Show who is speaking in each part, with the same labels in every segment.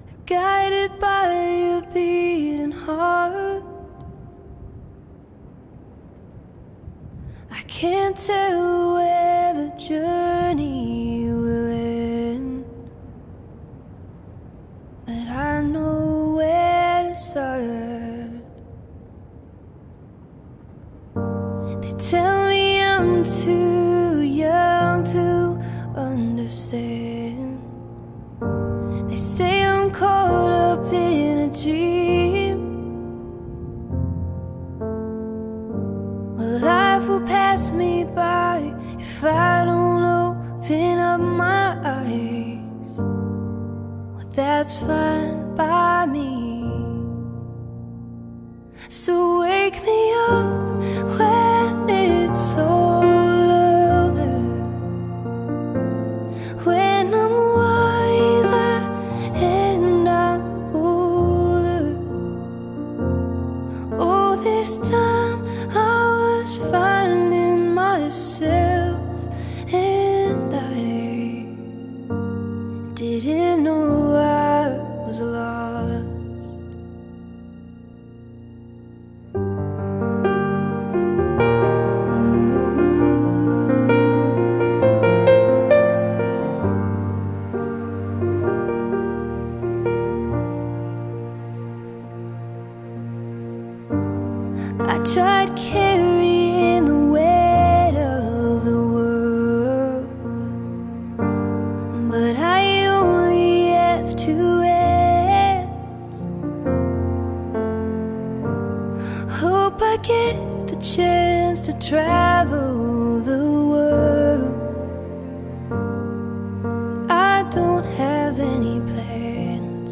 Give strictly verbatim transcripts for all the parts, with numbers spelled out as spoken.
Speaker 1: guided by a beating heart. I can't tell where the journey will end, but I know where to start. They tell me I'm too young to understand. They say I'm caught up in a dream. Well, life will pass me by if I don't open up my eyes. Well, that's fine by me. So wake me up when it's all over, when I'm wiser and I'm older. Oh, this time I was finding myself, and I didn't know I was lost. I tried carrying the weight of the world, but I only have two hands. Hope I get the chance to travel the world. I don't have any plans.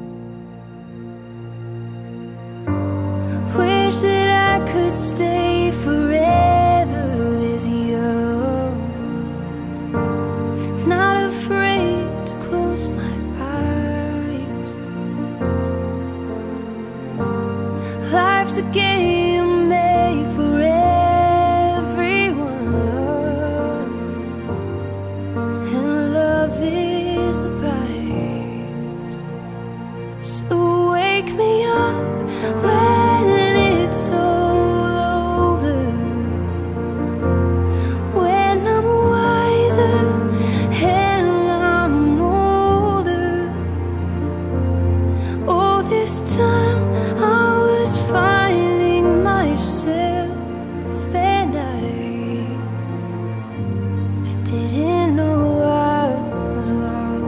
Speaker 1: Wish that I could stay forever this young, not afraid to close my eyes. Life's a game made for everyone, and love is the prize. So wake me up when it's all over, when I'm wiser and I'm older. Oh, this time I was finding myself, and I, I didn't know I was lost.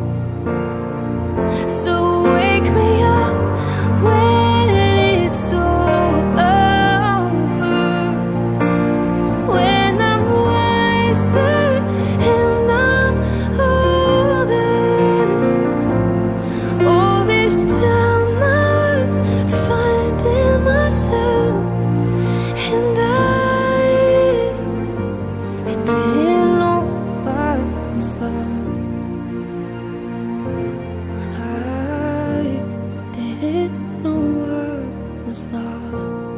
Speaker 1: So wake me up when it's all over, when I'm wiser and I'm older. All this time I was finding myself, and I, I didn't know I was lost. I didn't know I was lost.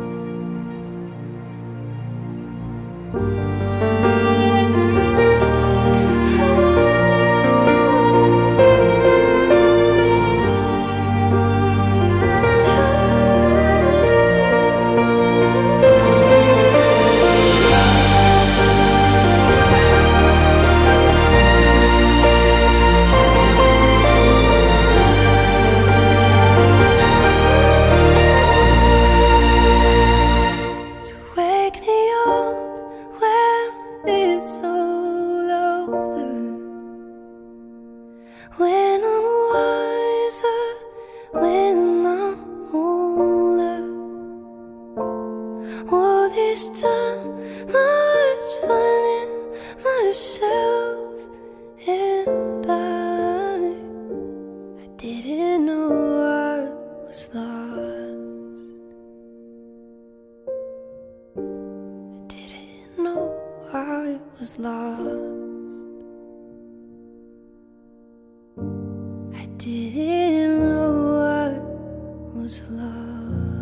Speaker 1: So wake me up when it's all over, when I'm wiser, when I'm older. Oh, this time I was finding myself, and I, I didn't know I was lost. I didn't know I was lost. I didn't know I was lost.